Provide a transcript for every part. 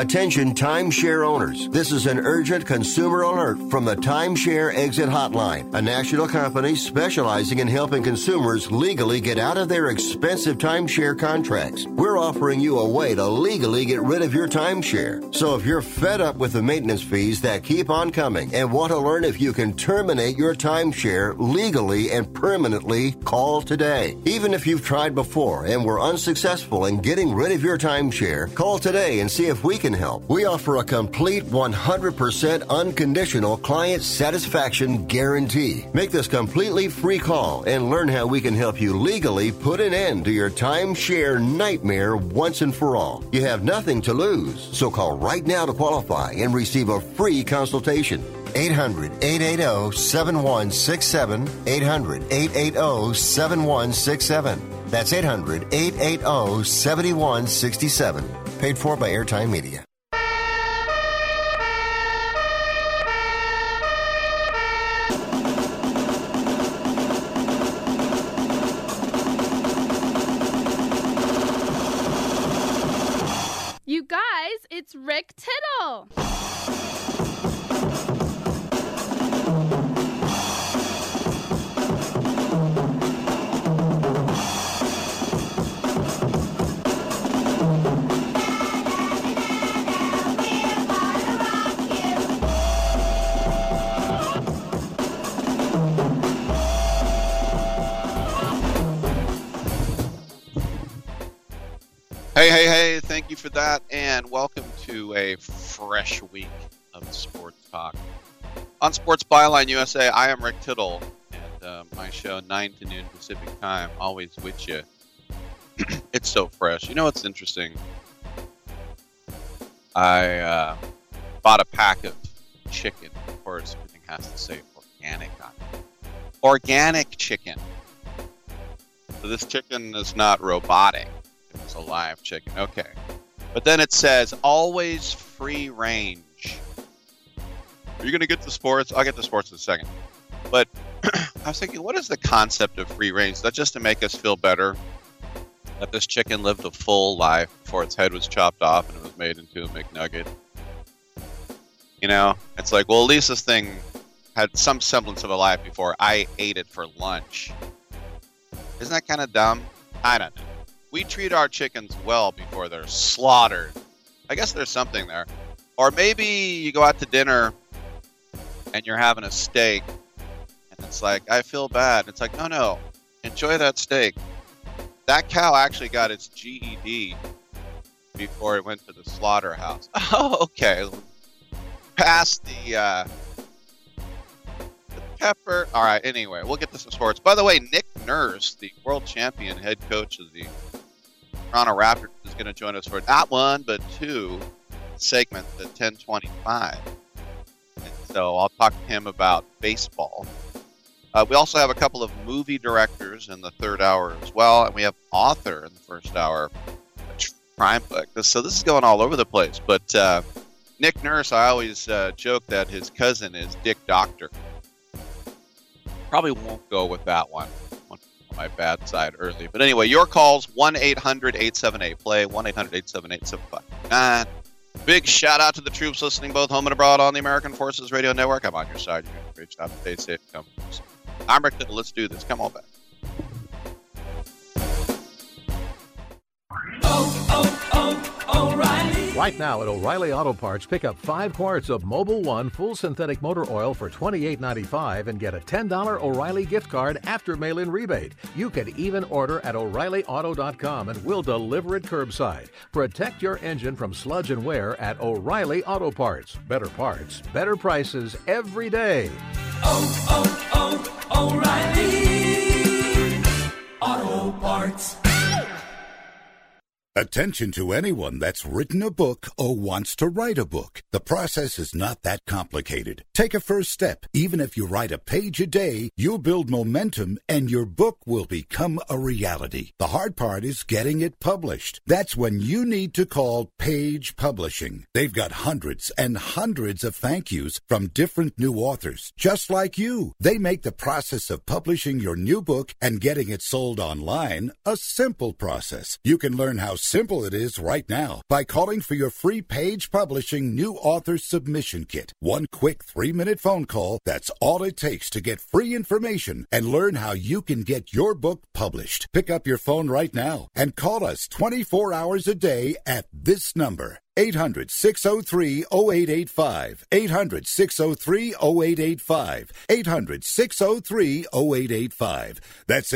Attention timeshare owners. This is an urgent consumer alert from the Timeshare Exit Hotline, a national company specializing in helping consumers legally get out of their expensive timeshare contracts. We're offering you a way to legally get rid of your timeshare. So if you're fed up with the maintenance fees that keep on coming and want to learn if you can terminate your timeshare legally and permanently, call today. Even if you've tried before and were unsuccessful in getting rid of your timeshare, call today and see if we can help. We offer a complete 100% unconditional client satisfaction guarantee. Make this completely free call and learn how we can help you legally put an end to your timeshare nightmare once and for all. You have nothing to lose, so call right now to qualify and receive a free consultation. 800-880-7167. 800-880-7167. That's 800-880-7167. Paid for by Airtime Media. You guys, it's Rick Tittle. Hey, thank you for that, and welcome to a fresh week of sports talk. On Sports Byline USA, I am Rick Tittle, and my show, 9 to noon Pacific time, always with you. It's so fresh. You know what's interesting? I bought a pack of chicken. Of course, everything has to say organic on it. Organic chicken. So this chicken is not robotic. It's a live chicken. Okay. But then it says, always free range. Are you going to get to sports? I'll get to sports in a second. But I was thinking, what is the concept of free range? Is that just to make us feel better that this chicken lived a full life before its head was chopped off and it was made into a McNugget? You know, it's like, well, at least this thing had some semblance of a life before I ate it for lunch. Isn't that kind of dumb? I don't know. We treat our chickens well before they're slaughtered. I guess there's something there. Or maybe you go out to dinner and you're having a steak and it's like, I feel bad. It's like, no, enjoy that steak. That cow actually got its GED before it went to the slaughterhouse. Oh, okay. Past the pepper. All right, anyway, we'll get to some sports. By the way, Nick Nurse, the world champion head coach of the Toronto Raptors, is going to join us for not one, but two segments at 10:25. And so I'll talk to him about baseball. We also have a couple of movie directors in the third hour as well, and we have author in the first hour, a crime book. So this is going all over the place. But Nick Nurse, I always joke that his cousin is Dick Doctor. Probably won't go with that one. On my bad side early. But anyway, your calls, 1-800-878-PLAY, 1-800-878-7559. Big shout out to the troops listening both home and abroad on the American Forces Radio Network. I'm on your side. You're doing a great job. Stay safe. Come. I'm Rick Tittle. Let's do this. Come on back. O'Reilly. Right now at O'Reilly Auto Parts, pick up 5 quarts of Mobil 1 full synthetic motor oil for $28.95 and get a $10 O'Reilly gift card after mail-in rebate. You can even order at O'ReillyAuto.com and we'll deliver it curbside. Protect your engine from sludge and wear at O'Reilly Auto Parts. Better parts, better prices every day. O'Reilly Auto Parts. Attention to anyone that's written a book or wants to write a book. The process is not that complicated. Take a first step. Even if you write a page a day, you'll build momentum and your book will become a reality. The hard part is getting it published. That's when you need to call Page Publishing. They've got hundreds and hundreds of thank yous from different new authors, just like you. They make the process of publishing your new book and getting it sold online a simple process. You can learn how simple it is right now by calling for your free Page Publishing New Author Submission Kit. One quick 3-minute phone call, that's all it takes to get free information and learn how you can get your book published. Pick up your phone right now and call us 24 hours a day at this number. 800-603-0885. 800-603-0885. 800-603-0885. That's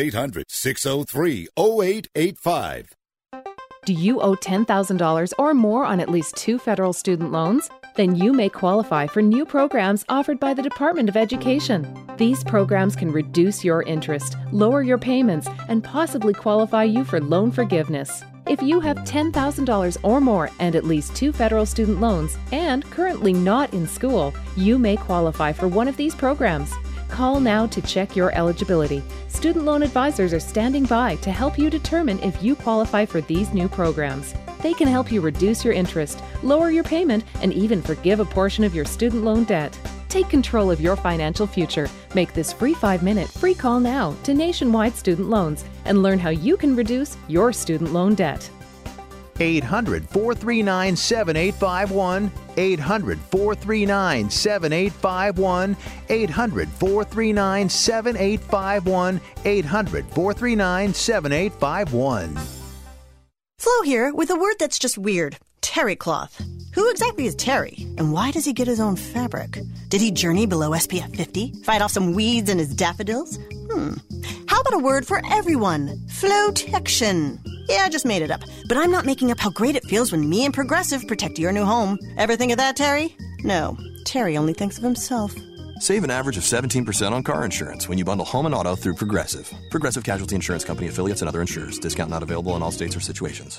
800-603-0885. Do you owe $10,000 or more on at least 2 federal student loans? Then you may qualify for new programs offered by the Department of Education. These programs can reduce your interest, lower your payments, and possibly qualify you for loan forgiveness. If you have $10,000 or more and at least 2 federal student loans and currently not in school, you may qualify for one of these programs. Call now to check your eligibility. Student loan advisors are standing by to help you determine if you qualify for these new programs. They can help you reduce your interest, lower your payment, and even forgive a portion of your student loan debt. Take control of your financial future. Make this free 5-minute free call now to Nationwide Student Loans and learn how you can reduce your student loan debt. 800-439-7851, 800-439-7851, 800-439-7851, 800-439-7851. Flo here with a word that's just weird. Terry cloth. Who exactly is Terry? And why does he get his own fabric? Did he journey below SPF 50? Fight off some weeds in his daffodils? How about a word for everyone? Flotection. Yeah, I just made it up. But I'm not making up how great it feels when me and Progressive protect your new home. Ever think of that, Terry? No. Terry only thinks of himself. Save an average of 17% on car insurance when you bundle home and auto through Progressive. Progressive Casualty Insurance Company affiliates and other insurers. Discount not available in all states or situations.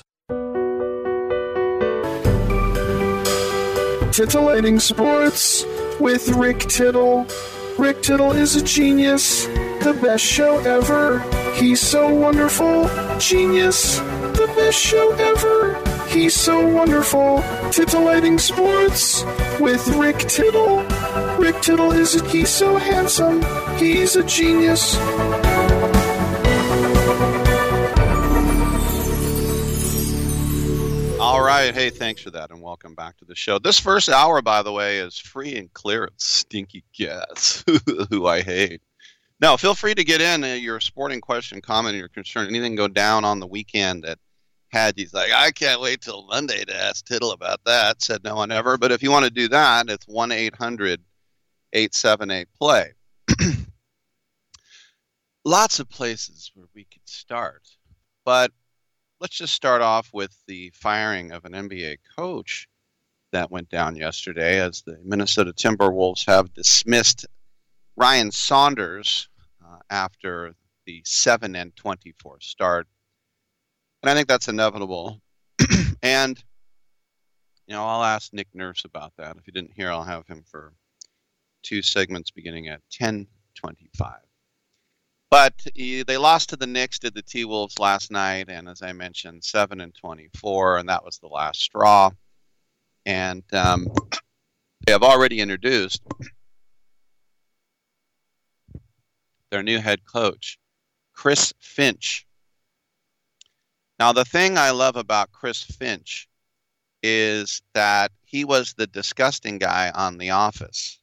Titillating Sports with Rick Tittle. Rick Tittle is a genius, the best show ever. He's so wonderful, genius, the best show ever. He's so wonderful. Titillating Sports with Rick Tittle. Rick Tittle he's so handsome, he's a genius. All right. Hey, thanks for that, and welcome back to the show. This first hour, by the way, is free and clear of stinky cats, who I hate. Now, feel free to get in your sporting question, comment, your concern, anything go down on the weekend that had you like, I can't wait till Monday to ask Tittle about that, said no one ever. But if you want to do that, it's 1-800-878-PLAY. Lots of places where we could start, but let's just start off with the firing of an NBA coach that went down yesterday, as the Minnesota Timberwolves have dismissed Ryan Saunders after the 7-24 start. And I think that's inevitable. And, I'll ask Nick Nurse about that. If you didn't hear, I'll have him for 2 segments beginning at 10:25. But they lost to the Knicks, did the T-Wolves last night, and as I mentioned, 7-24, and that was the last straw. And they have already introduced their new head coach, Chris Finch. Now, the thing I love about Chris Finch is that he was the disgusting guy on The Office.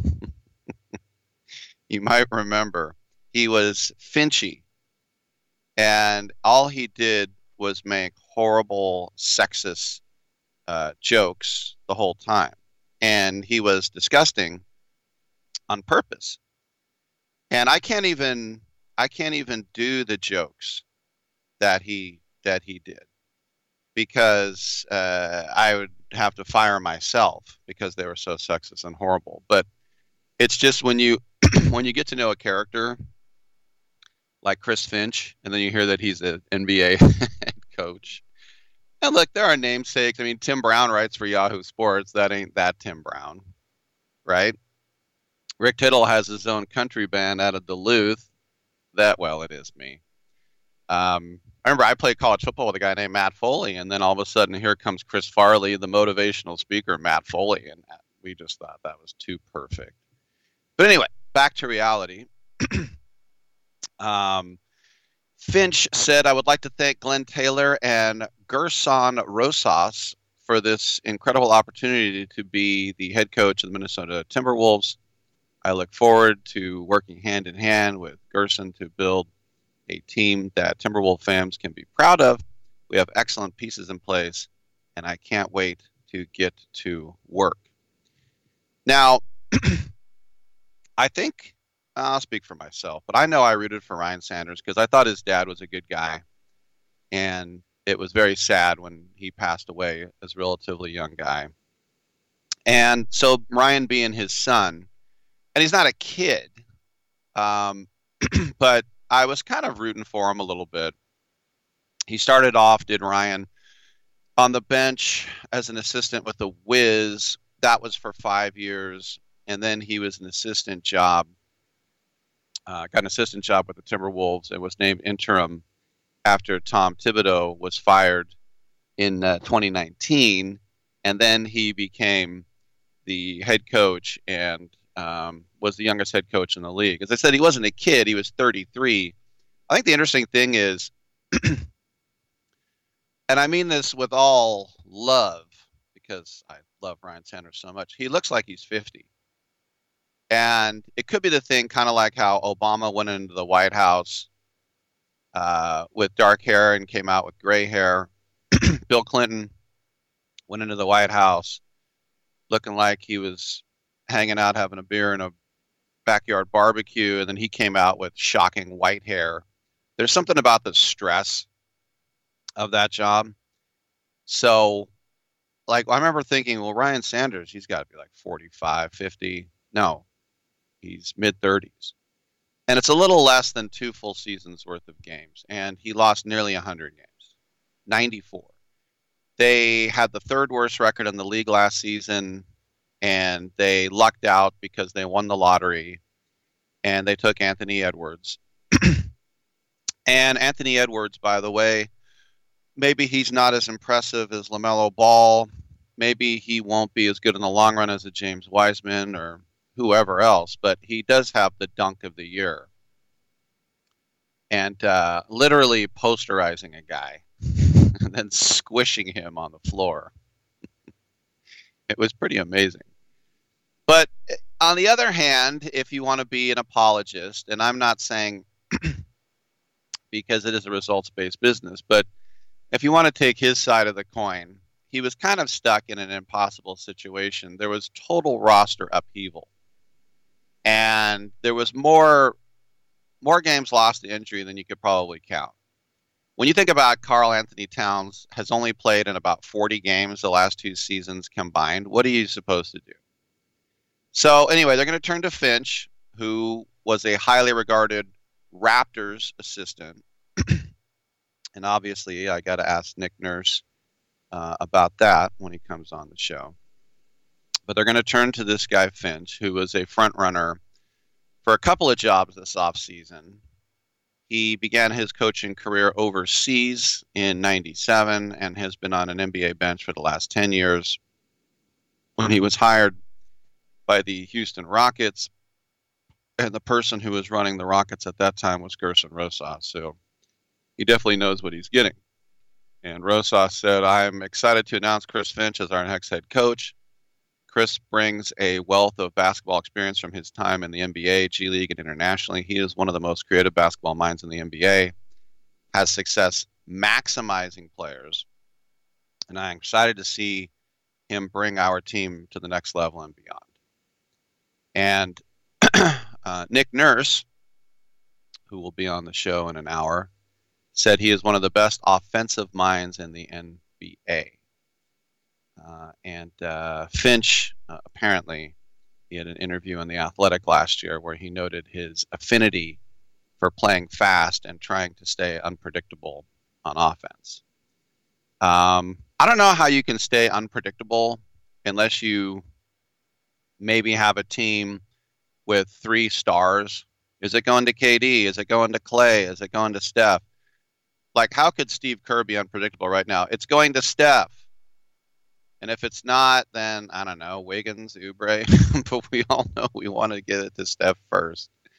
You might remember. He was Finchy, and all he did was make horrible, sexist jokes the whole time, and he was disgusting on purpose. And I can't even do the jokes that he did, because I would have to fire myself because they were so sexist and horrible. But it's just when you get to know a character like Chris Finch, and then you hear that he's an NBA head coach. And look, there are namesakes. I mean, Tim Brown writes for Yahoo Sports. That ain't that Tim Brown, right? Rick Tittle has his own country band out of Duluth. It is me. I remember I played college football with a guy named Matt Foley, and then all of a sudden here comes Chris Farley, the motivational speaker, Matt Foley, and we just thought that was too perfect. But anyway, back to reality. Finch said, I would like to thank Glenn Taylor and Gerson Rosas for this incredible opportunity to be the head coach of the Minnesota Timberwolves. I look forward to working hand in hand with Gerson to build a team that Timberwolves fans can be proud of. We have excellent pieces in place, and I can't wait to get to work. Now, I think, I'll speak for myself, but I know I rooted for Ryan Sanders because I thought his dad was a good guy, and it was very sad when he passed away as a relatively young guy. And so Ryan being his son, and he's not a kid, but I was kind of rooting for him a little bit. He started off, did Ryan, on the bench as an assistant with the Wiz. That was for 5 years. And then he was got an assistant job with the Timberwolves and was named interim after Tom Thibodeau was fired in 2019. And then he became the head coach and was the youngest head coach in the league. As I said, he wasn't a kid. He was 33. I think the interesting thing is, and I mean this with all love, because I love Ryan Sanders so much, he looks like he's 50. And it could be the thing, kind of like how Obama went into the White House with dark hair and came out with gray hair. Bill Clinton went into the White House looking like he was hanging out, having a beer in a backyard barbecue, and then he came out with shocking white hair. There's something about the stress of that job. So, like, I remember thinking, well, Ryan Sanders, he's got to be like 45, 50. No, he's mid-30s. And it's a little less than 2 full seasons worth of games. And he lost nearly 100 games, 94. They had the 3rd worst record in the league last season, and they lucked out because they won the lottery, and they took Anthony Edwards. And Anthony Edwards, by the way, maybe he's not as impressive as LaMelo Ball. Maybe he won't be as good in the long run as a James Wiseman or whoever else, but he does have the dunk of the year. And literally posterizing a guy and then squishing him on the floor. It was pretty amazing. But on the other hand, if you want to be an apologist, and I'm not saying because it is a results-based business, but if you want to take his side of the coin, he was kind of stuck in an impossible situation. There was total roster upheaval. And there was more games lost to injury than you could probably count. When you think about Karl Anthony Towns has only played in about 40 games the last 2 seasons combined, what are you supposed to do? So anyway, they're going to turn to Finch, who was a highly regarded Raptors assistant. And obviously, I got to ask Nick Nurse about that when he comes on the show. But they're going to turn to this guy, Finch, who was a front runner for a couple of jobs this offseason. He began his coaching career overseas in '97 and has been on an NBA bench for the last 10 years. When he was hired by the Houston Rockets, and the person who was running the Rockets at that time was Gerson Rosas. So he definitely knows what he's getting. And Rosas said, I'm excited to announce Chris Finch as our next head coach. Chris brings a wealth of basketball experience from his time in the NBA, G League, and internationally. He is one of the most creative basketball minds in the NBA, has success maximizing players, and I'm excited to see him bring our team to the next level and beyond. And Nick Nurse, who will be on the show in an hour, said he is one of the best offensive minds in the NBA. And Finch, apparently, he had an interview in The Athletic last year where he noted his affinity for playing fast and trying to stay unpredictable on offense. I don't know how you can stay unpredictable unless you maybe have a team with 3 stars. Is it going to KD? Is it going to Clay? Is it going to Steph? Like, how could Steve Kerr be unpredictable right now? It's going to Steph. And if it's not, then, I don't know, Wiggins, Oubre. But we all know we want to get it to Steph first.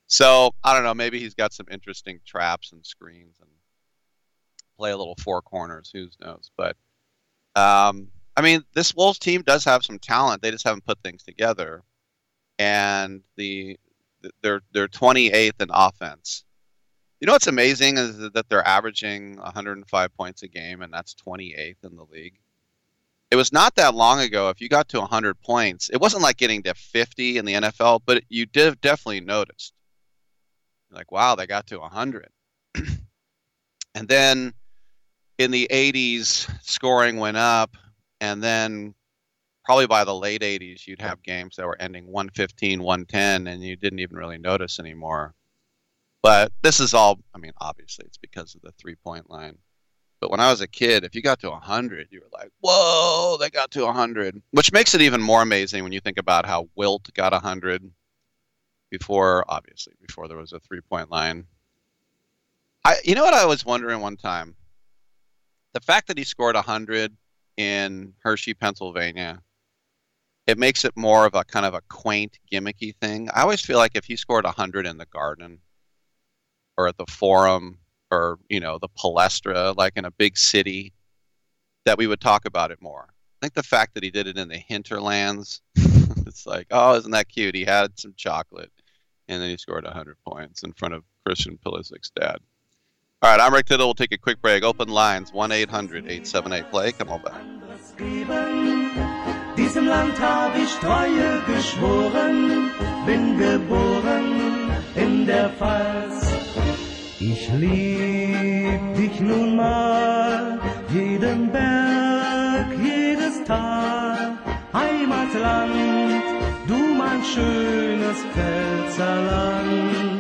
So I don't know. Maybe he's got some interesting traps and screens and play a little four corners. Who knows? But I mean, this Wolves team does have some talent. They just haven't put things together. And they're 28th in offense. You know what's amazing is that they're averaging 105 points a game, and that's 28th in the league. It was not that long ago. If you got to 100 points, it wasn't like getting to 50 in the NFL, but you definitely noticed. Like, wow, they got to 100. And then in the 80s, scoring went up, and then probably by the late 80s, you'd have games that were ending 115, 110, and you didn't even really notice anymore. But this is all, I mean, obviously it's because of the three-point line. But when I was a kid, if you got to 100, you were like, whoa, they got to 100. Which makes it even more amazing when you think about how Wilt got 100 before there was a three-point line. You know what I was wondering one time? The fact that he scored 100 in Hershey, Pennsylvania, it makes it more of a kind of a quaint, gimmicky thing. I always feel like if he scored 100 in the Garden or at the Forum or, you know, the Palestra, like in a big city, that we would talk about it more. I think the fact that he did it in the hinterlands, it's like, oh, isn't that cute? He had some chocolate, and then he scored 100 points in front of Christian Pulisic's dad. All right, I'm Rick Tittle. We'll take a quick break. Open lines, 1-800-878-PLAY. Come on back. Diesem Land habe ich Treue geschworen, bin geboren in der Pfalz. Ich lieb dich nun mal, jeden Berg, jedes Tal, Heimatland, du mein schönes Pfälzerland.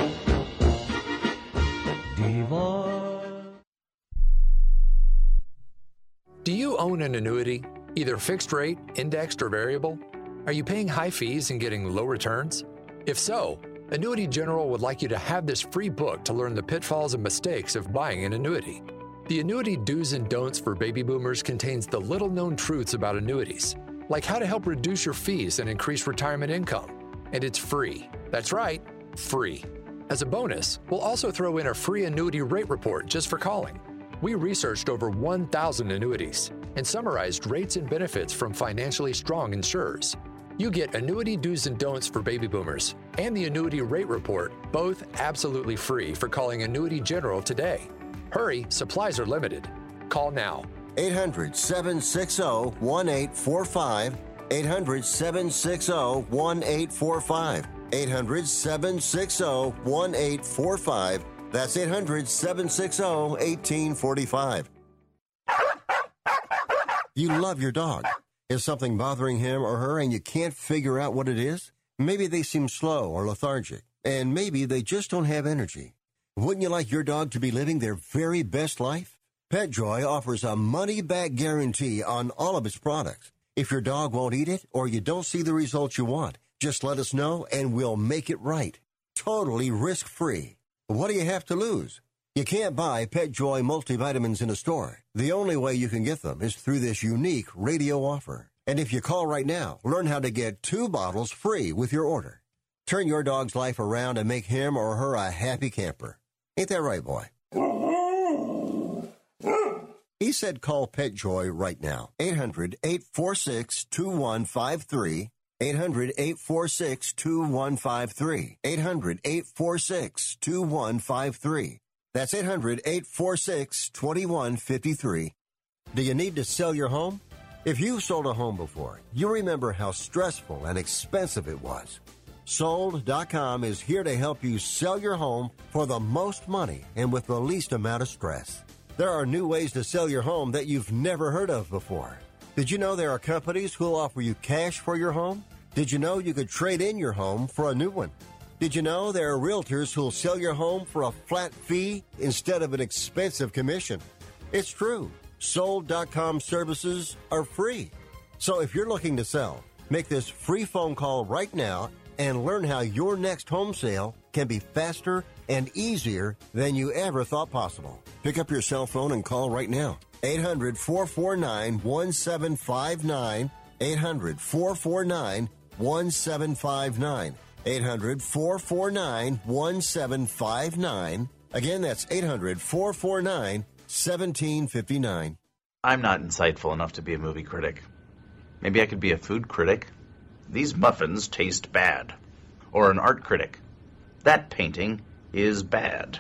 Do you own an annuity, either fixed rate, indexed, or variable? Are you paying high fees and getting low returns? If so, Annuity General would like you to have this free book to learn the pitfalls and mistakes of buying an annuity. The Annuity Do's and Don'ts for Baby Boomers contains the little-known truths about annuities, like how to help reduce your fees and increase retirement income. And it's free. That's right, free. As a bonus, we'll also throw in a free annuity rate report just for calling. We researched over 1,000 annuities and summarized rates and benefits from financially strong insurers. You get Annuity Do's and Don'ts for Baby Boomers and the Annuity Rate Report, both absolutely free for calling Annuity General today. Hurry, supplies are limited. Call now. 800-760-1845. 800-760-1845. 800-760-1845. That's 800-760-1845. You love your dog. Is something bothering him or her and you can't figure out what it is? Maybe they seem slow or lethargic, and maybe they just don't have energy. Wouldn't you like your dog to be living their very best life? PetJoy offers a money-back guarantee on all of its products. If your dog won't eat it or you don't see the results you want, just let us know and we'll make it right. Totally risk-free. What do you have to lose? You can't buy PetJoy multivitamins in a store. The only way you can get them is through this unique radio offer. And if you call right now, learn how to get 2 bottles free with your order. Turn your dog's life around and make him or her a happy camper. Ain't that right, boy? He said call PetJoy right now. 800-846-2153. 800-846-2153. 800-846-2153. That's 800-846-2153. Do you need to sell your home? If you've sold a home before, you remember how stressful and expensive it was. Sold.com is here to help you sell your home for the most money and with the least amount of stress. There are new ways to sell your home that you've never heard of before. Did you know there are companies who'll offer you cash for your home? Did you know you could trade in your home for a new one? Did you know there are realtors who'll sell your home for a flat fee instead of an expensive commission? It's true. Sold.com services are free. So if you're looking to sell, make this free phone call right now and learn how your next home sale can be faster and easier than you ever thought possible. Pick up your cell phone and call right now. 800-449-1759. 800-449-1759. 800-449-1759. Again, that's 800-449-1759. I'm not insightful enough to be a movie critic. Maybe I could be a food critic. These muffins taste bad. Or an art critic. That painting is bad.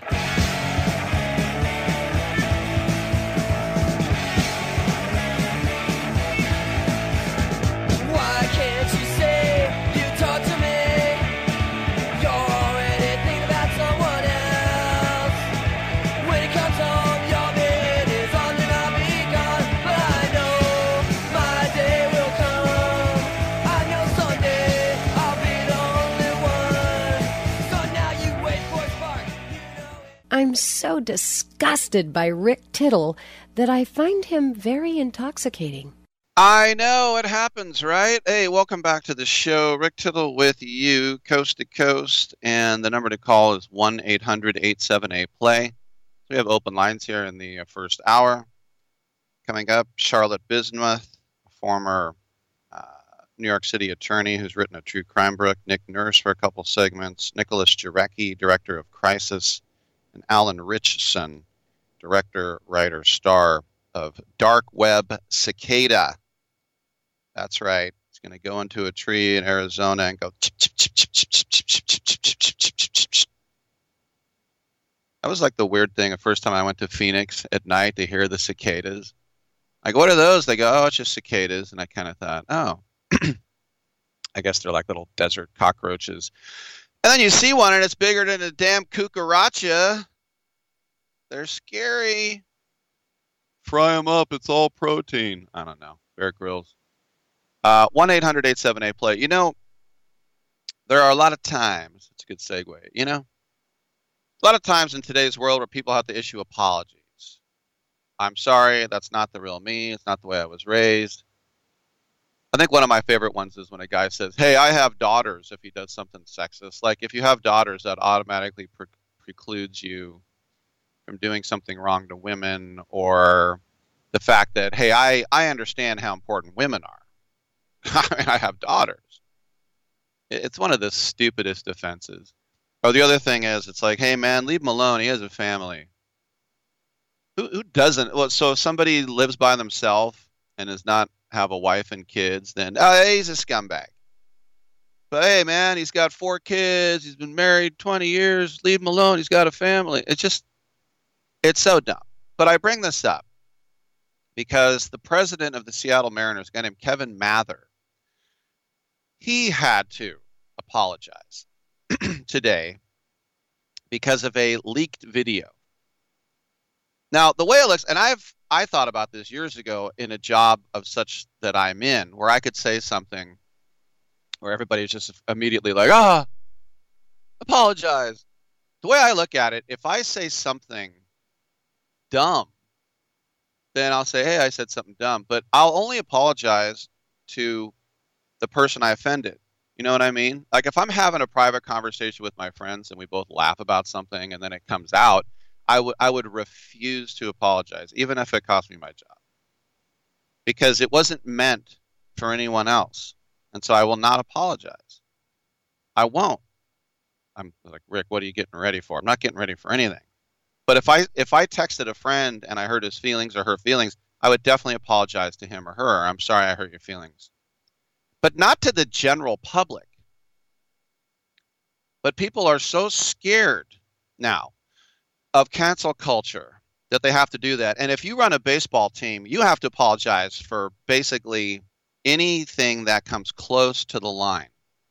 Why can't you say you talk to me? You're already thinking about someone else. When it comes home, your bed is on and I'll be gone. But I know my day will come. I know someday I'll be the only one. So now you wait for a spark. I'm so disgusted by Rick Tittle that I find him very intoxicating. I know, it happens, right? Hey, welcome back to the show. Rick Tittle with you, coast to coast, and the number to call is 1-800-87-A-PLAY. We have open lines here in the first hour. Coming up, Charlotte Bismuth, a former New York City attorney who's written a true crime book, Nick Nurse for a couple segments, Nicholas Jarecki, director of Crisis, and Alan Richson, director, writer, star of Dark Web Cicada. That's right. He's going to go into a tree in Arizona and go chip, chip, chip, chip, chip, chip, chip, chip, chip, chip, chip, chip, chip. That was like the weird thing. The first time I went to Phoenix at night to hear the cicadas. I go, what are those? They go, oh, it's just cicadas. And I kind of thought, oh, I guess they're like little desert cockroaches. And then you see one and it's bigger than a damn cucaracha. They're scary. Fry them up. It's all protein. I don't know. Bear Grylls. 1-800-87-A-PLAY. You know, there are a lot of times, it's a good segue, you know, a lot of times in today's world where people have to issue apologies. I'm sorry, that's not the real me. It's not the way I was raised. I think one of my favorite ones is when a guy says, hey, I have daughters, if he does something sexist. Like, if you have daughters, that automatically precludes you from doing something wrong to women, or the fact that, hey, I understand how important women are. I mean, I have daughters. It's one of the stupidest offenses. Or the other thing is, it's like, hey, man, leave him alone. He has a family. Who doesn't? Well, so if somebody lives by themselves and does not have a wife and kids, then, oh, he's a scumbag. But, hey, man, he's got 4 kids. He's been married 20 years. Leave him alone. He's got a family. It's so dumb. But I bring this up because the president of the Seattle Mariners, a guy named Kevin Mather, he had to apologize today because of a leaked video. Now, the way it looks, and I thought about this years ago in a job of such that I'm in, where I could say something where everybody's just immediately like, apologize. The way I look at it, if I say something dumb, then I'll say, hey, I said something dumb. But I'll only apologize to the person I offended. You know what I mean? Like, if I'm having a private conversation with my friends and we both laugh about something and then it comes out, I would refuse to apologize, even if it cost me my job. Because it wasn't meant for anyone else. And so I will not apologize. I won't. I'm like, Rick, what are you getting ready for? I'm not getting ready for anything. But if I texted a friend and I hurt his feelings or her feelings, I would definitely apologize to him or her. I'm sorry I hurt your feelings. But not to the general public. But people are so scared now of cancel culture that they have to do that. And if you run a baseball team, you have to apologize for basically anything that comes close to the line,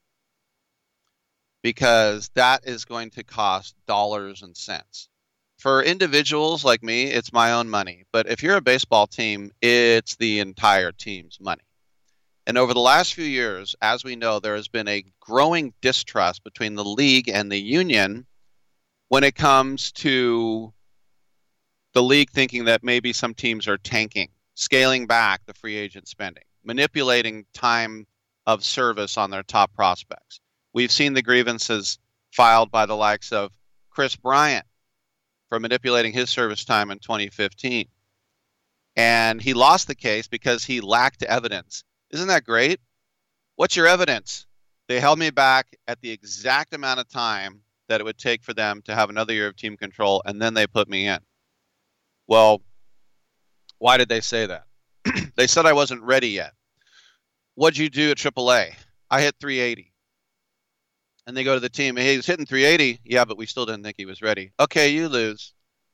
because that is going to cost dollars and cents. For individuals like me, it's my own money. But if you're a baseball team, it's the entire team's money. And over the last few years, as we know, there has been a growing distrust between the league and the union when it comes to the league thinking that maybe some teams are tanking, scaling back the free agent spending, manipulating time of service on their top prospects. We've seen the grievances filed by the likes of Chris Bryant for manipulating his service time in 2015. And he lost the case because he lacked evidence. Isn't that great? What's your evidence? They held me back at the exact amount of time that it would take for them to have another year of team control, and then they put me in. Well, why did they say that? They said I wasn't ready yet. What'd you do at AAA? I hit 380. And they go to the team, hey, he was hitting 380. Yeah, but we still didn't think he was ready. Okay, you lose.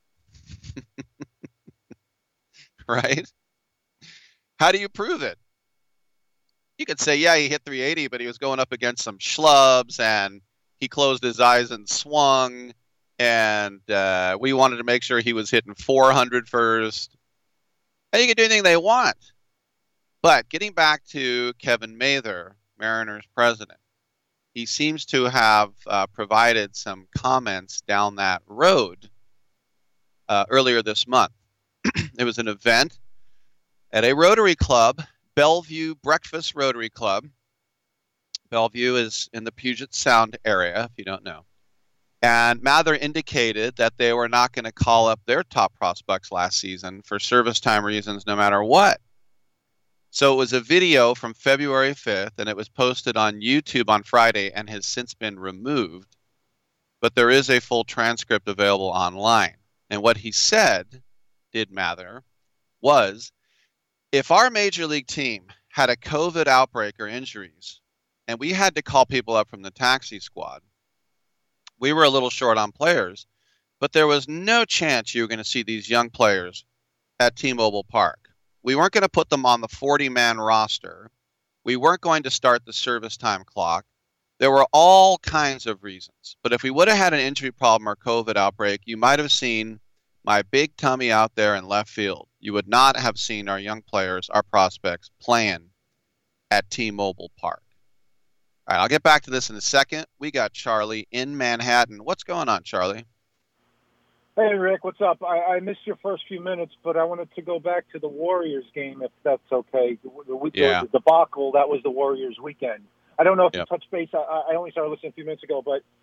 Right? How do you prove it? You could say, yeah, he hit 380, but he was going up against some schlubs, and he closed his eyes and swung, and we wanted to make sure he was hitting 400 first. And you can do anything they want. But getting back to Kevin Mather, Mariners president, he seems to have provided some comments down that road earlier this month. It was an event at a Rotary Club, Bellevue Breakfast Rotary Club. Bellevue is in the Puget Sound area, if you don't know. And Mather indicated that they were not going to call up their top prospects last season for service time reasons no matter what. So it was a video from February 5th, and it was posted on YouTube on Friday and has since been removed. But there is a full transcript available online. And what he said, did Mather, was, if our major league team had a COVID outbreak or injuries, and we had to call people up from the taxi squad, we were a little short on players, but there was no chance you were going to see these young players at T-Mobile Park. We weren't going to put them on the 40-man roster. We weren't going to start the service time clock. There were all kinds of reasons. But if we would have had an injury problem or COVID outbreak, you might have seen my big tummy out there in left field. You would not have seen our young players, our prospects, playing at T-Mobile Park. All right, I'll get back to this in a second. We got Charlie in Manhattan. What's going on, Charlie? Hey, Rick, what's up? I missed your first few minutes, but I wanted to go back to the Warriors game, if that's okay. The debacle, that was the Warriors weekend. I don't know if you touched base. I only started listening a few minutes ago, but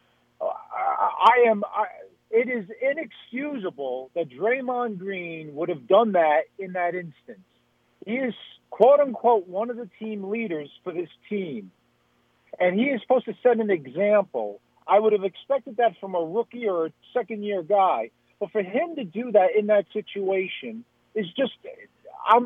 it is inexcusable that Draymond Green would have done that in that instance. He is, quote-unquote, one of the team leaders for this team, and he is supposed to set an example. I would have expected that from a rookie or a second-year guy. But for him to do that in that situation is just I'm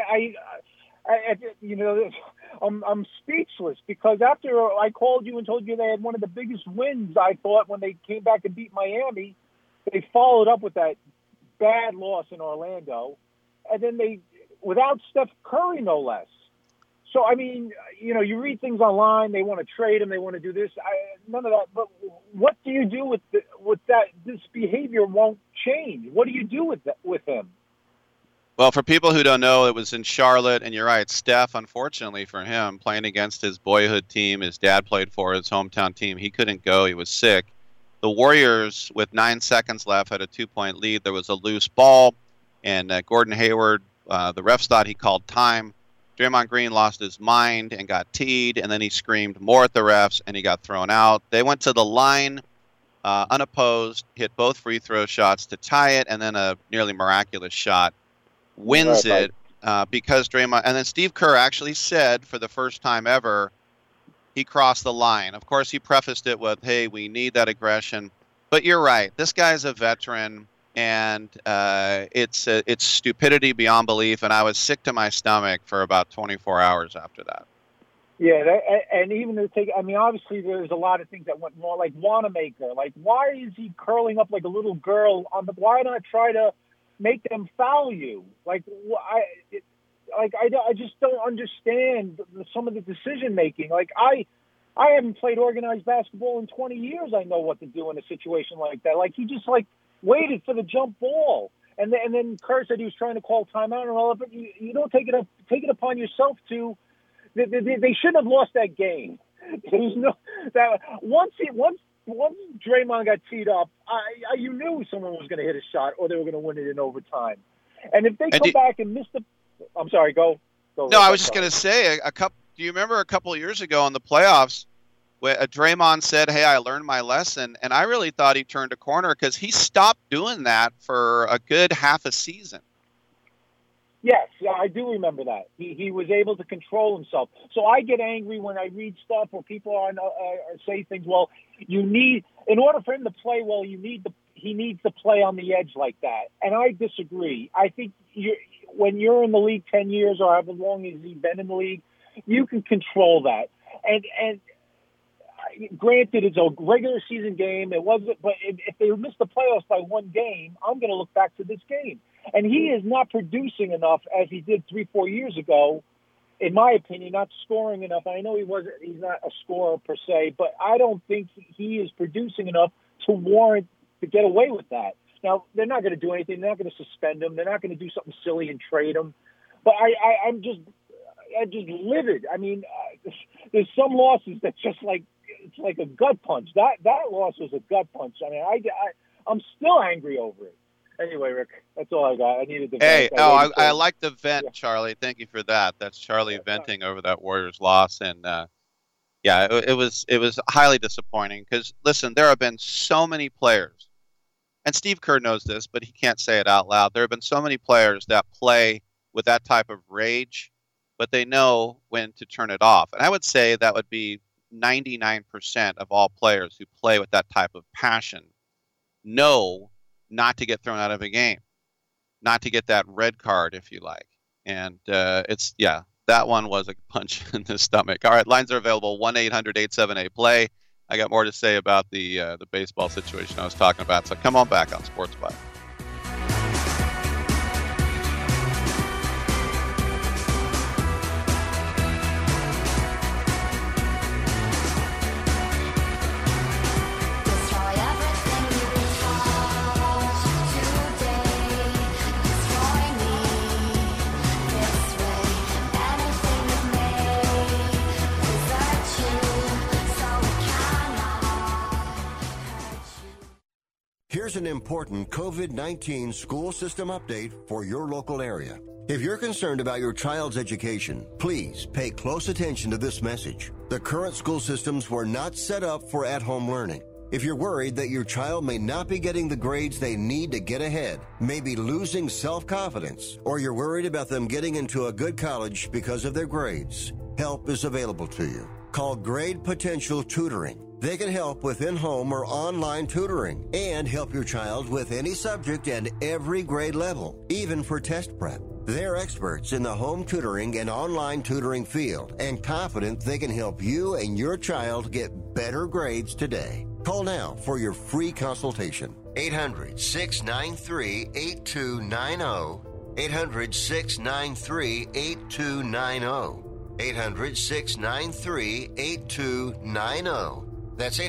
speechless, because after I called you and told you they had one of the biggest wins, I thought, when they came back and beat Miami, they followed up with that bad loss in Orlando, and then they, without Steph Curry, no less. So, I mean, you read things online, they want to trade him, they want to do this, none of that. But what do you do with that? This behavior won't change. What do you do with him? Well, for people who don't know, it was in Charlotte, and you're right, Steph, unfortunately for him, playing against his boyhood team, his dad played for his hometown team. He couldn't go. He was sick. The Warriors, with 9 seconds left, had a 2-point lead. There was a loose ball, and Gordon Hayward, the refs thought he called time. Draymond Green lost his mind and got teed, and then he screamed more at the refs, and he got thrown out. They went to the line unopposed, hit both free throw shots to tie it, and then a nearly miraculous shot wins it because Draymond. And then Steve Kerr actually said, for the first time ever, he crossed the line. Of course, he prefaced it with, hey, we need that aggression. But you're right. This guy's a veteran. And it's stupidity beyond belief, and I was sick to my stomach for about 24 hours after that. Yeah, and even to take, I mean, obviously there's a lot of things that went wrong, like Wanamaker. Like, why is he curling up like a little girl on the? Why not try to make them foul you? Like, I just don't understand some of the decision making. Like, I haven't played organized basketball in 20 years. I know what to do in a situation like that. Like, he just waited for the jump ball, and then Kerr said he was trying to call timeout and all that. But you don't take it upon yourself to. They shouldn't have lost that game. There's no that once Draymond got teed up, you knew someone was going to hit a shot or they were going to win it in overtime. And if they come back and miss I'm sorry, go. No, I was just going to say do you remember a couple of years ago in the playoffs? Draymond said, hey, I learned my lesson, and I really thought he turned a corner because he stopped doing that for a good half a season. Yes, yeah, I do remember that. He was able to control himself. So I get angry when I read stuff where people say things. Well, in order for him to play well, he needs to play on the edge like that. And I disagree. I think when you're in the league 10 years or however long as he's been in the league, you can control that. And granted, it's a regular season game. It wasn't, but if they missed the playoffs by one game, I'm going to look back to this game. And he is not producing enough as he did 3-4 years ago, in my opinion, not scoring enough. I know he's not a scorer per se, but I don't think he is producing enough to warrant to get away with that. Now, they're not going to do anything. They're not going to suspend him. They're not going to do something silly and trade him. But I'm just livid. I mean, there's some losses that's just like, it's like a gut punch. That loss was a gut punch. I mean, I'm still angry over it. Anyway, Rick, that's all I got. I needed to vent. I like the vent, yeah. Charlie. Thank you for that. That's Charlie venting over that Warriors loss, and it was highly disappointing because listen, there have been so many players, and Steve Kerr knows this, but he can't say it out loud. There have been so many players that play with that type of rage, but they know when to turn it off. And I would say that would be 99% of all players who play with that type of passion know not to get thrown out of a game, not to get that red card, if you like. And that one was a punch in the stomach. All right, lines are available, 1-800-878-PLAY. I got more to say about the baseball situation I was talking about, so come on back on Sports Byline. Here's an important COVID-19 school system update for your local area. If you're concerned about your child's education, please pay close attention to this message. The current school systems were not set up for at-home learning. If you're worried that your child may not be getting the grades they need to get ahead, may be losing self-confidence, or you're worried about them getting into a good college because of their grades, help is available to you. Call Grade Potential Tutoring. They can help with in-home or online tutoring and help your child with any subject and every grade level, even for test prep. They're experts in the home tutoring and online tutoring field and confident they can help you and your child get better grades today. Call now for your free consultation. 800-693-8290. 800-693-8290. 800-693-8290. That's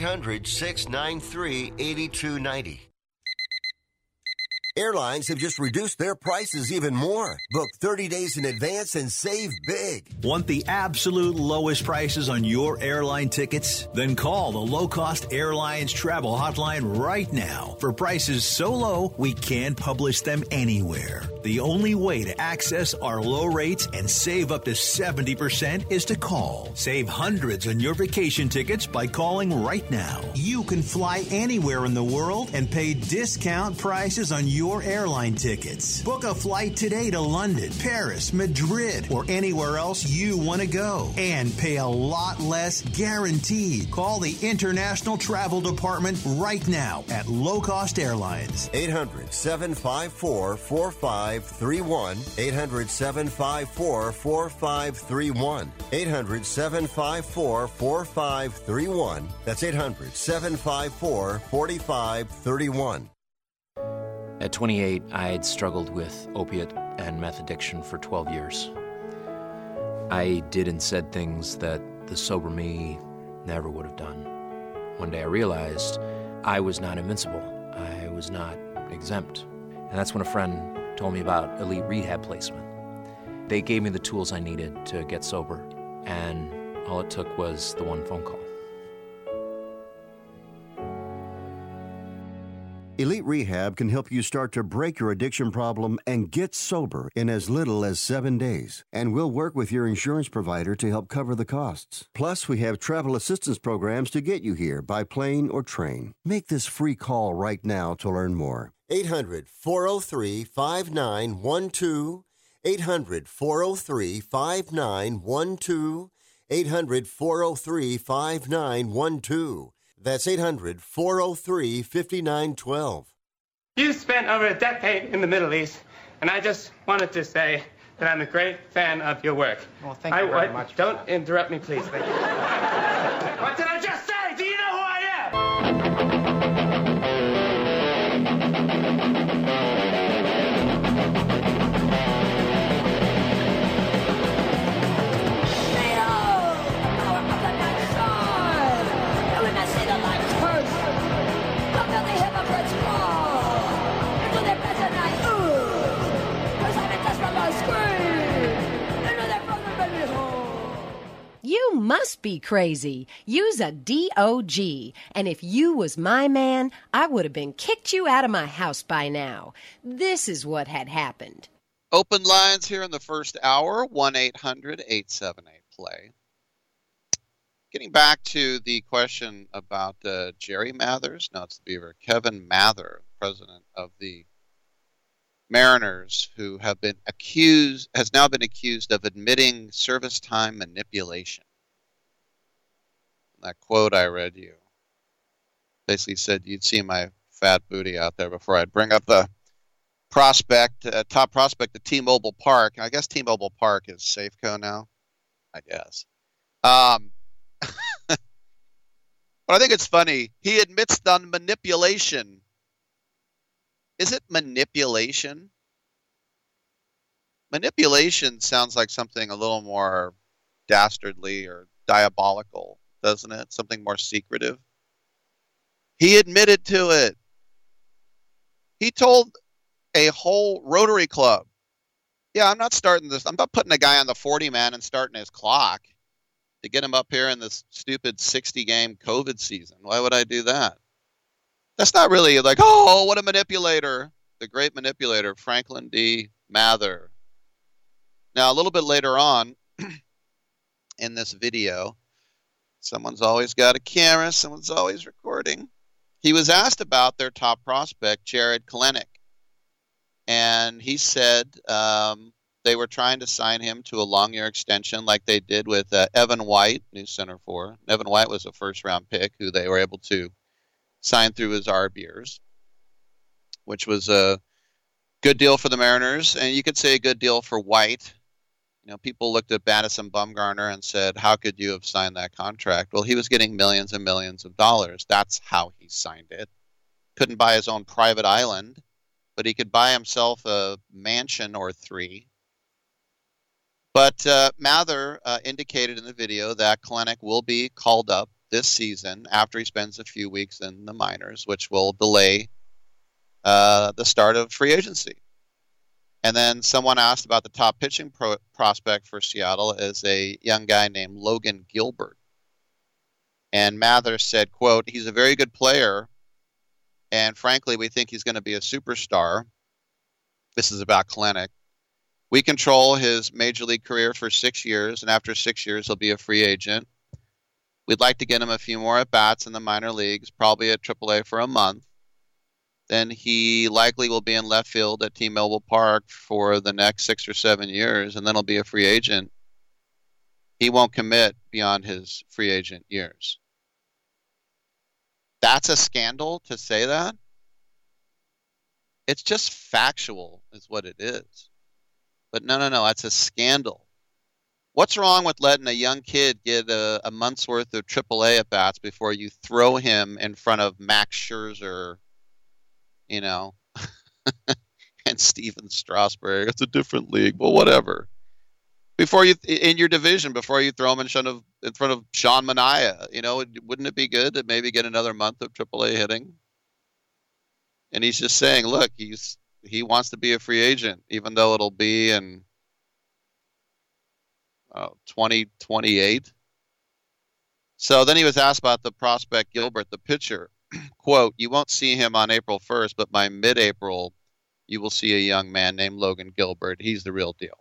800-693-8290. Airlines have just reduced their prices even more. Book 30 days in advance and save big. Want the absolute lowest prices on your airline tickets? Then call the Low Cost Airlines Travel Hotline right now for prices so low we can't publish them anywhere. The only way to access our low rates and save up to 70% is to call. Save hundreds on your vacation tickets by calling right now. You can fly anywhere in the world and pay discount prices on your airline tickets. Book a flight today to London, Paris, Madrid, or anywhere else you want to go and pay a lot less guaranteed. Call the International Travel Department right now at Low Cost Airlines. 800-754-4531. 800-754-4531. 800-754-4531. That's 800-754-4531. At 28, I had struggled with opiate and meth addiction for 12 years. I did and said things that the sober me never would have done. One day I realized I was not invincible. I was not exempt. And that's when a friend told me about Elite Rehab Placement. They gave me the tools I needed to get sober, and all it took was the one phone call. Elite Rehab can help you start to break your addiction problem and get sober in as little as 7 days. And we'll work with your insurance provider to help cover the costs. Plus, we have travel assistance programs to get you here by plane or train. Make this free call right now to learn more. 800-403-5912. 800-403-5912. 800-403-5912. That's 800-403-5912. You spent over a decade in the Middle East, and I just wanted to say that I'm a great fan of your work. Well, thank you very much. Don't interrupt me, please. Thank you. What did I just say? Do you know who I You must be crazy. You's a DOG. And if you was my man, I would have been kicked you out of my house by now. This is what had happened. Open lines here in the first hour, 1-800-878-PLAY. Getting back to the question about Jerry Mathers. No, it's the Beaver. Kevin Mather, president of the Mariners, who has now been accused of admitting service time manipulation. That quote I read you basically said you'd see my fat booty out there before I'd bring up the top prospect at T-Mobile Park. I guess T-Mobile Park is Safeco now, I guess. But I think it's funny. He admits the manipulation. Is it manipulation? Manipulation sounds like something a little more dastardly or diabolical, doesn't it? Something more secretive. He admitted to it. He told a whole Rotary Club, yeah, I'm not starting this. I'm not putting a guy on the 40-man and starting his clock to get him up here in this stupid 60-game COVID season. Why would I do that? That's not really like, oh, what a manipulator. The great manipulator, Franklin D. Mather. Now, a little bit later on in this video, someone's always got a camera, someone's always recording. He was asked about their top prospect, Jarred Kelenic. And he said they were trying to sign him to a long-year extension like they did with Evan White, new center for. Evan White was a first-round pick who they were able to sign through his ARB years, which was a good deal for the Mariners, and you could say a good deal for White. You know, people looked at Madison Bumgarner and said, how could you have signed that contract? Well, he was getting millions and millions of dollars. That's how he signed it. Couldn't buy his own private island, but he could buy himself a mansion or three. But Mather indicated in the video that Kelenic will be called up this season after he spends a few weeks in the minors, which will delay the start of free agency. And then someone asked about the top pitching prospect for Seattle as a young guy named Logan Gilbert. And Mather said, quote, he's a very good player, and frankly, we think he's going to be a superstar. This is about Kelenic. We control his major league career for 6 years, and after 6 years, he'll be a free agent. We'd like to get him a few more at-bats in the minor leagues, probably at AAA for a month. Then he likely will be in left field at T-Mobile Park for the next 6 or 7 years, and then he'll be a free agent. He won't commit beyond his free agent years. That's a scandal to say that? It's just factual is what it is. But no, that's a scandal. What's wrong with letting a young kid get a month's worth of AAA at-bats before you throw him in front of Max Scherzer, you know, and Steven Strasburg? It's a different league. Well, whatever. Before you, in your division, before you throw him in front of Sean Manaea, you know, wouldn't it be good to maybe get another month of AAA hitting? And he's just saying, look, he wants to be a free agent, even though it'll be in 2028. So then he was asked about the prospect Gilbert, the pitcher. Quote, you won't see him on April 1st, but by mid-April, you will see a young man named Logan Gilbert. He's the real deal.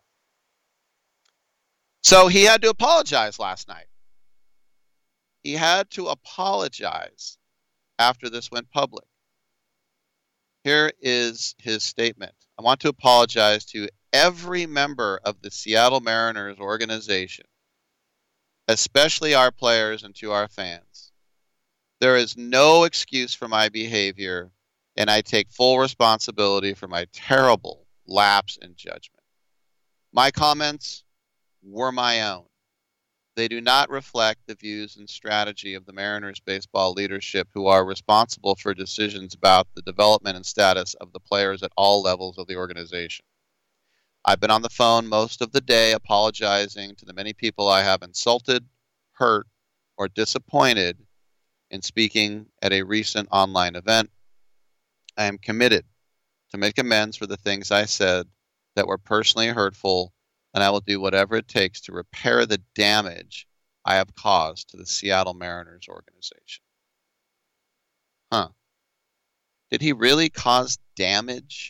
So he had to apologize last night. He had to apologize after this went public. Here is his statement. I want to apologize to every member of the Seattle Mariners organization, especially our players and to our fans, there is no excuse for my behavior, and I take full responsibility for my terrible lapse in judgment. My comments were my own. They do not reflect the views and strategy of the Mariners baseball leadership, who are responsible for decisions about the development and status of the players at all levels of the organization. I've been on the phone most of the day apologizing to the many people I have insulted, hurt, or disappointed in speaking at a recent online event. I am committed to make amends for the things I said that were personally hurtful, and I will do whatever it takes to repair the damage I have caused to the Seattle Mariners organization. Huh. Did he really cause damage?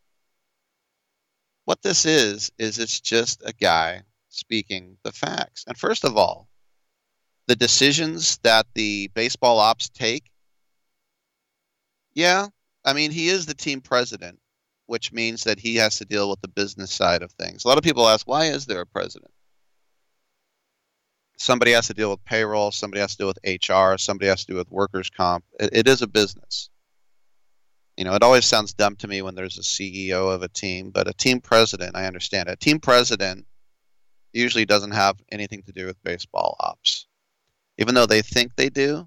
What this is it's just a guy speaking the facts. And first of all, the decisions that the baseball ops take, yeah, I mean, he is the team president, which means that he has to deal with the business side of things. A lot of people ask, why is there a president? Somebody has to deal with payroll, somebody has to deal with HR, somebody has to deal with workers' comp. It is a business. You know, it always sounds dumb to me when there's a CEO of a team, but a team president, I understand. A team president usually doesn't have anything to do with baseball ops, even though they think they do.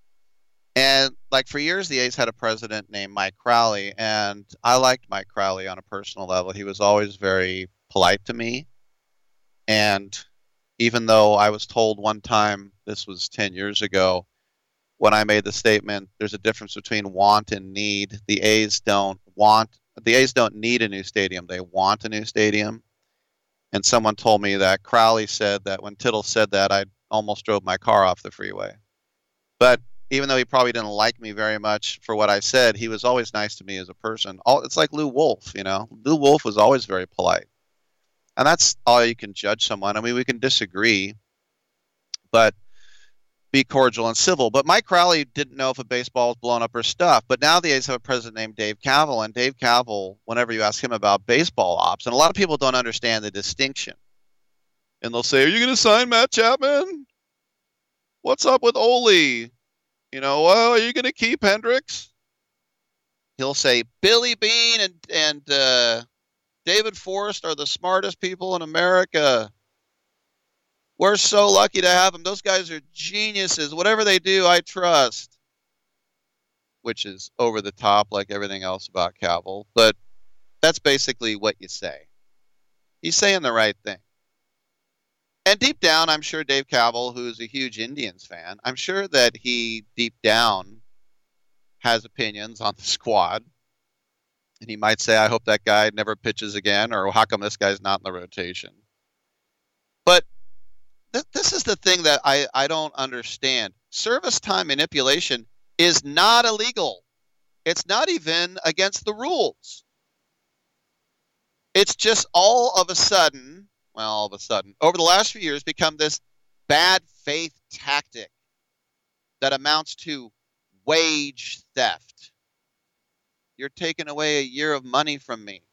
And like for years, the A's had a president named Mike Crowley, and I liked Mike Crowley on a personal level. He was always very polite to me. And even though I was told one time, this was 10 years ago, when I made the statement, there's a difference between want and need. The A's don't need a new stadium. They want a new stadium. And someone told me that Crowley said that when Tittle said that, I almost drove my car off the freeway. But even though he probably didn't like me very much for what I said, he was always nice to me as a person. It's like Lou Wolf, you know. Lou Wolf was always very polite. And that's all you can judge someone. I mean, we can disagree, but be cordial and civil. But Mike Crowley didn't know if a baseball was blowing up or stuff. But now the A's have a president named Dave Kaval, and Dave Kaval, whenever you ask him about baseball ops, and a lot of people don't understand the distinction. And they'll say, are you going to sign Matt Chapman? What's up with Ole? You know, well, are you going to keep Hendricks? He'll say, Billy Beane and David Forrest are the smartest people in America. We're so lucky to have them. Those guys are geniuses. Whatever they do, I trust. Which is over the top like everything else about Kaval. But that's basically what you say. He's saying the right thing. And deep down, I'm sure Dave Kaval, who's a huge Indians fan, I'm sure that he deep down has opinions on the squad. And he might say, I hope that guy never pitches again, or how come this guy's not in the rotation? But this is the thing that I don't understand. Service time manipulation is not illegal. It's not even against the rules. It's just all of a sudden, over the last few years, become this bad faith tactic that amounts to wage theft. You're taking away a year of money from me.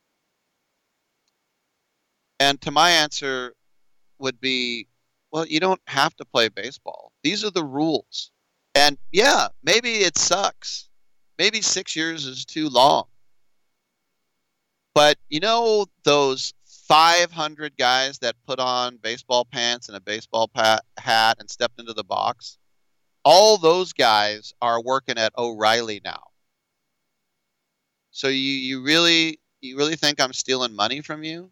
And to my answer would be, well, you don't have to play baseball. These are the rules. And yeah, maybe it sucks. Maybe 6 years is too long. But you know those 500 guys that put on baseball pants and a baseball hat and stepped into the box? All those guys are working at O'Reilly now. So you really think I'm stealing money from you?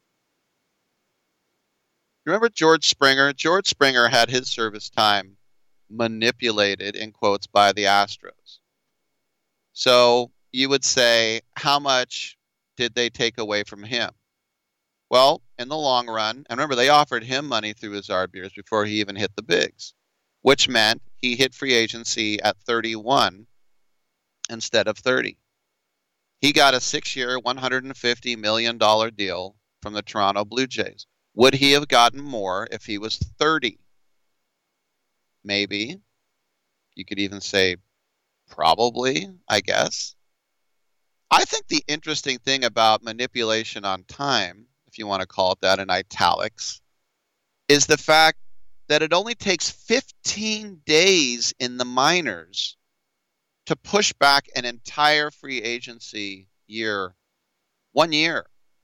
Remember George Springer? George Springer had his service time manipulated, in quotes, by the Astros. So you would say, how much did they take away from him? Well, in the long run, and remember, they offered him money through his ARB years before he even hit the bigs, which meant he hit free agency at 31 instead of 30. He got a 6-year, $150 million deal from the Toronto Blue Jays. Would he have gotten more if he was 30? Maybe. You could even say probably, I guess. I think the interesting thing about manipulation on time, you want to call it that, in italics, is the fact that it only takes 15 days in the minors to push back an entire free agency year, 1 year.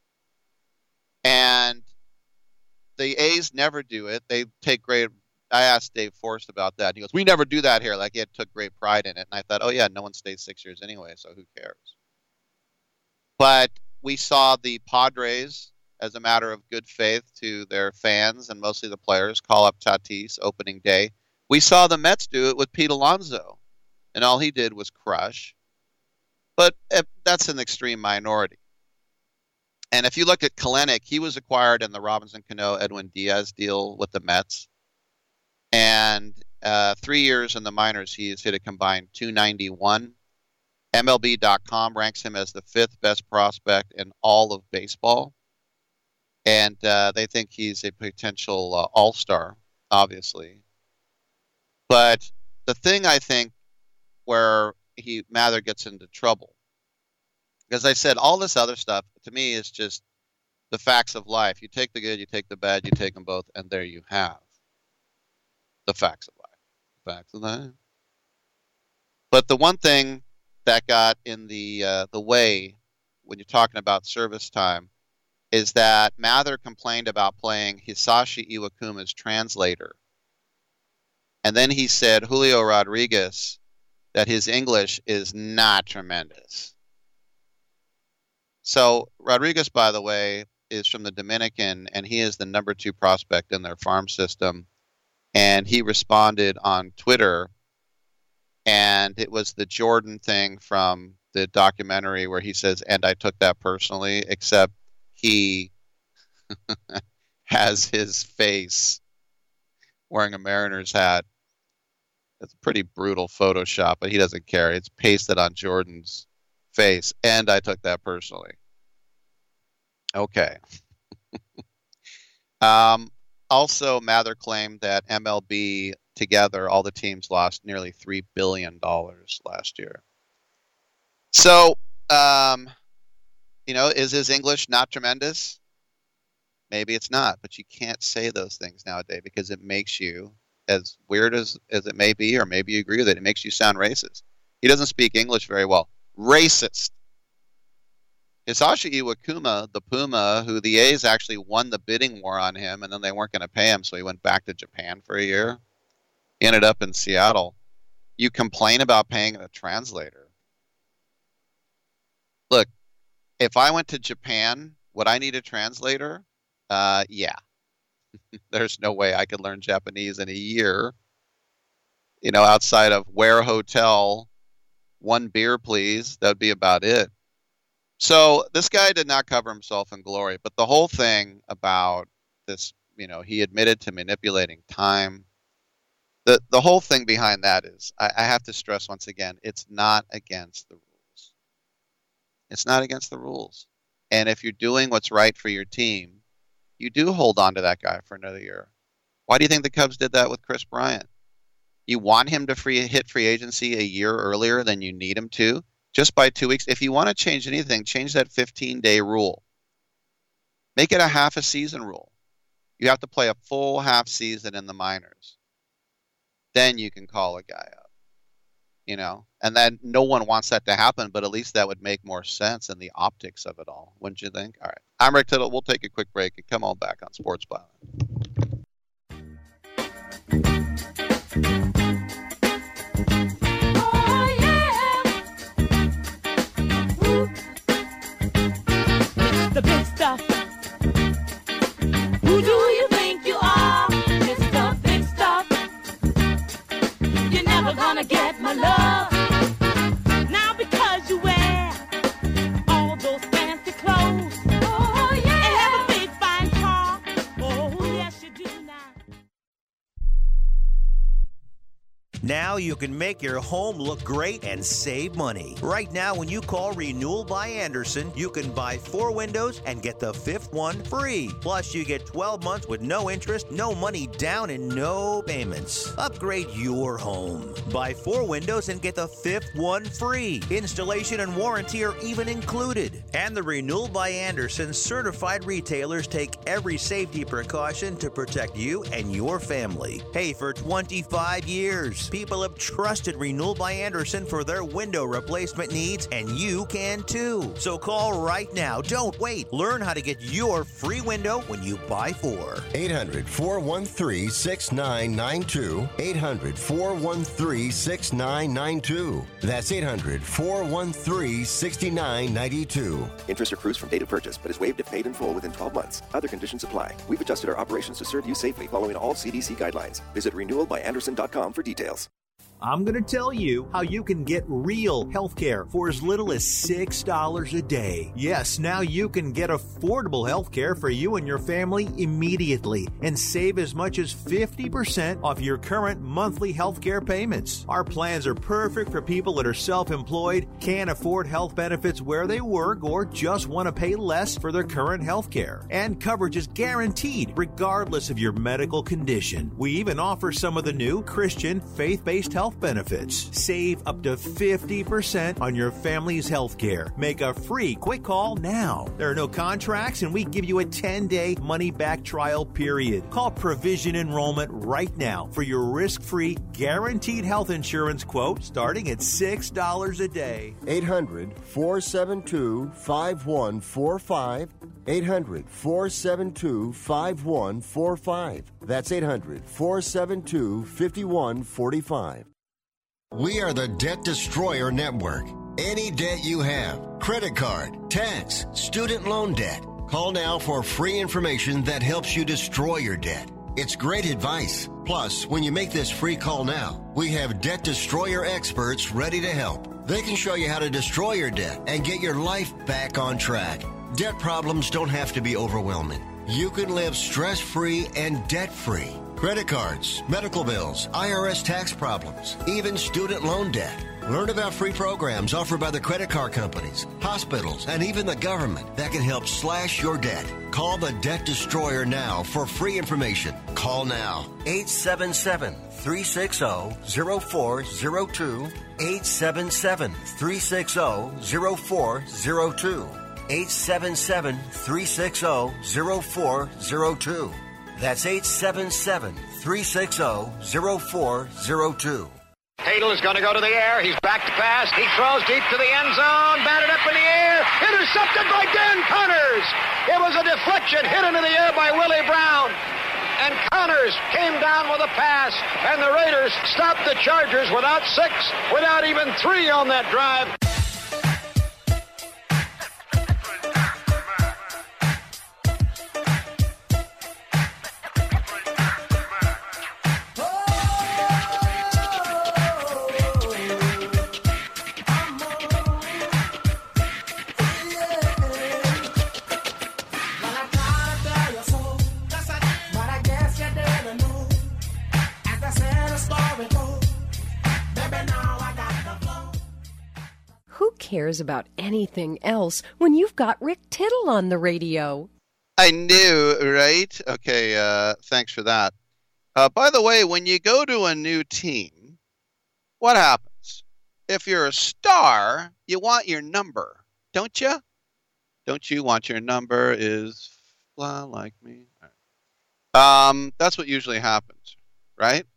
And the A's never do it. They take great... I asked Dave Forrest about that. He goes, we never do that here. Like, he took great pride in it. And I thought, oh, yeah, no one stays 6 years anyway, so who cares? But we saw the Padres, as a matter of good faith to their fans and mostly the players, call up Tatis opening day. We saw the Mets do it with Pete Alonso, and all he did was crush. But that's an extreme minority. And if you look at Kalenic, he was acquired in the Robinson Cano Edwin Diaz deal with the Mets. And 3 years in the minors, he has hit a combined .291. MLB.com ranks him as the 5th best prospect in all of baseball. And they think he's a potential all-star, obviously. But the thing I think where Mather gets into trouble, because I said all this other stuff, to me, is just the facts of life. You take the good, you take the bad, you take them both, and there you have the facts of life. Facts of life. But the one thing that got in the way when you're talking about service time is that Mather complained about playing Hisashi Iwakuma's translator. And then he said, Julio Rodriguez, that his English is not tremendous. So Rodriguez, by the way, is from the Dominican, and he is the number 2 prospect in their farm system. And he responded on Twitter, and it was the Jordan thing from the documentary where he says, and I took that personally, except he has his face wearing a Mariners hat. It's a pretty brutal Photoshop, but he doesn't care. It's pasted on Jordan's face, and I took that personally. Okay. Also, Mather claimed that MLB together, all the teams lost nearly $3 billion last year. So, is his English not tremendous? Maybe it's not, but you can't say those things nowadays because it makes you, as weird as it may be, or maybe you agree with it, it makes you sound racist. He doesn't speak English very well. Racist. Hisashi Iwakuma, the Puma, who the A's actually won the bidding war on him, and then they weren't going to pay him, so he went back to Japan for a year. He ended up in Seattle. You complain about paying a translator. Look, if I went to Japan, would I need a translator? Yeah. There's no way I could learn Japanese in a year, outside of where hotel, 1 beer, please. That would be about it. So this guy did not cover himself in glory, but the whole thing about this, he admitted to manipulating time. The whole thing behind that is, I have to stress once again, it's not against the rules. It's not against the rules. And if you're doing what's right for your team, you do hold on to that guy for another year. Why do you think the Cubs did that with Chris Bryant? You want him to hit free agency a year earlier than you need him to? Just by 2 weeks. If you want to change anything, change that 15-day rule. Make it a half a season rule. You have to play a full half season in the minors. Then you can call a guy up. And then no one wants that to happen, but at least that would make more sense in the optics of it all. Wouldn't you think? All right. I'm Rick Tittle. We'll take a quick break and come on back on Sports Byline. The big stuff. Who do you think you are? Mr. Big Stuff. You're never gonna get my love. Now because you wear all those fancy clothes. Oh, yeah. And have a big fine car. Oh, yes, you do now. Now you can make your home look great and save money. Right now, when you call Renewal by Anderson, you can buy 4 windows and get the 5th one free. Plus, you get 12 months with no interest, no money down, and no payments. Upgrade your home. Buy 4 windows and get the 5th one free. Installation and warranty are even included. And the Renewal by Anderson certified retailers take every safety precaution to protect you and your family. Hey, for 25 years, people have trusted Renewal by Anderson for their window replacement needs, and you can too. So call right now. Don't wait. Learn how to get your free window when you buy 4. 800-413-6992. 800-413-6992. That's 800-413-6992. Interest accrues from date of purchase, but is waived if paid in full within 12 months. Other conditions apply. We've adjusted our operations to serve you safely following all CDC guidelines. Visit renewalbyanderson.com for details. I'm going to tell you how you can get real health care for as little as $6 a day. Yes, now you can get affordable health care for you and your family immediately and save as much as 50% off your current monthly health care payments. Our plans are perfect for people that are self-employed, can't afford health benefits where they work, or just want to pay less for their current health care. And coverage is guaranteed regardless of your medical condition. We even offer some of the new Christian faith-based health benefits. Save up to 50% on your family's health care. Make a free quick call now. There are no contracts, and we give you a 10-day money-back trial period. Call Provision Enrollment right now for your risk-free, guaranteed health insurance quote starting at $6 a day. 800-472-5145. 800-472-5145. That's 800-472-5145. We are the Debt Destroyer Network. Any debt you have, credit card, tax, student loan debt, call now for free information that helps you destroy your debt. It's great advice. Plus, when you make this free call now, we have Debt Destroyer experts ready to help. They can show you how to destroy your debt and get your life back on track. Debt problems don't have to be overwhelming. You can live stress-free and debt-free. Credit cards, medical bills, IRS tax problems, even student loan debt. Learn about free programs offered by the credit card companies, hospitals, and even the government that can help slash your debt. Call the Debt Destroyer now for free information. Call now. 877-360-0402. 877-360-0402. 877-360-0402. That's 877-360-0402. Hadel is going to go to the air. He's back to pass. He throws deep to the end zone. Batted up in the air. Intercepted by Dan Connors. It was a deflection hit into the air by Willie Brown. And Connors came down with a pass. And the Raiders stopped the Chargers without 6, without even 3 on that drive. Cares about anything else when you've got Rick Tittle on the radio? I knew, right? Okay, thanks for that. By the way, when you go to a new team, what happens? If you're a star, you want your number, don't you? Don't you want your number is fly like me? That's what usually happens, right?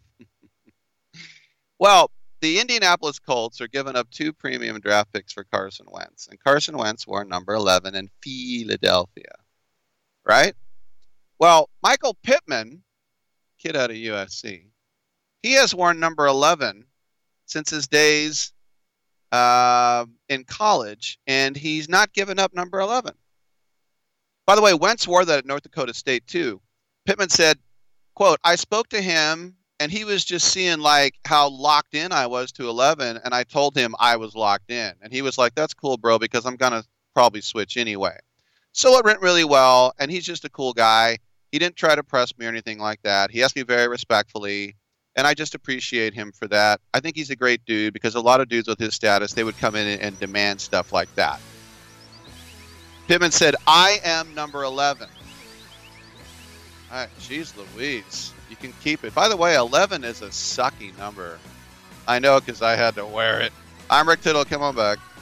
Well, the Indianapolis Colts are giving up 2 premium draft picks for Carson Wentz. And Carson Wentz wore number 11 in Philadelphia. Right? Well, Michael Pittman, kid out of USC, he has worn number 11 since his days in college. And he's not given up number 11. By the way, Wentz wore that at North Dakota State too. Pittman said, quote, I spoke to him and he was just seeing like how locked in I was to 11. And I told him I was locked in. And he was like, that's cool, bro, because I'm going to probably switch anyway. So it went really well. And he's just a cool guy. He didn't try to press me or anything like that. He asked me very respectfully. And I just appreciate him for that. I think he's a great dude because a lot of dudes with his status, they would come in and demand stuff like that. Pittman said, I am number 11. All right, geez Louise. You can keep it. By the way, 11 is a sucky number. I know because I had to wear it. I'm Rick Tittle. Come on back.